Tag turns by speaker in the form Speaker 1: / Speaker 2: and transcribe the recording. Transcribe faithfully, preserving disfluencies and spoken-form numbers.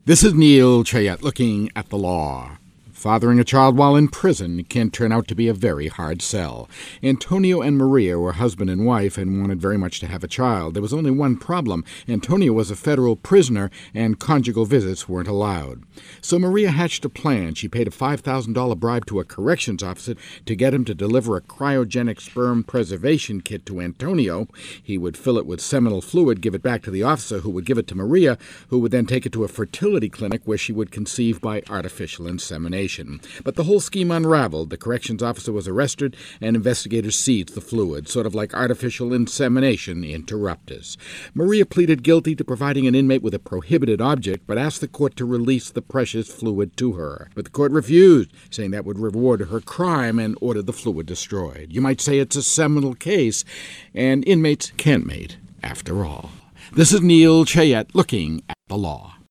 Speaker 1: This is Neil Chayette looking at the law. Fathering a child while in prison can turn out to be a very hard sell. Antonio and Maria were husband and wife and wanted very much to have a child. There was only one problem. Antonio was a federal prisoner and conjugal visits weren't allowed. So Maria hatched a plan. She paid a five thousand dollars bribe to a corrections officer to get him to deliver a cryogenic sperm preservation kit to Antonio. He would fill it with seminal fluid, give it back to the officer, who would give it to Maria, who would then take it to a fertility clinic where she would conceive by artificial insemination. But the whole scheme unraveled. The corrections officer was arrested, and investigators seized the fluid, sort of like artificial insemination interrupters. Maria pleaded guilty to providing an inmate with a prohibited object, but asked the court to release the precious fluid to her. But the court refused, saying that would reward her crime, and ordered the fluid destroyed. You might say it's a seminal case, and inmates can't mate, after all. This is Neil Chayette looking at the law.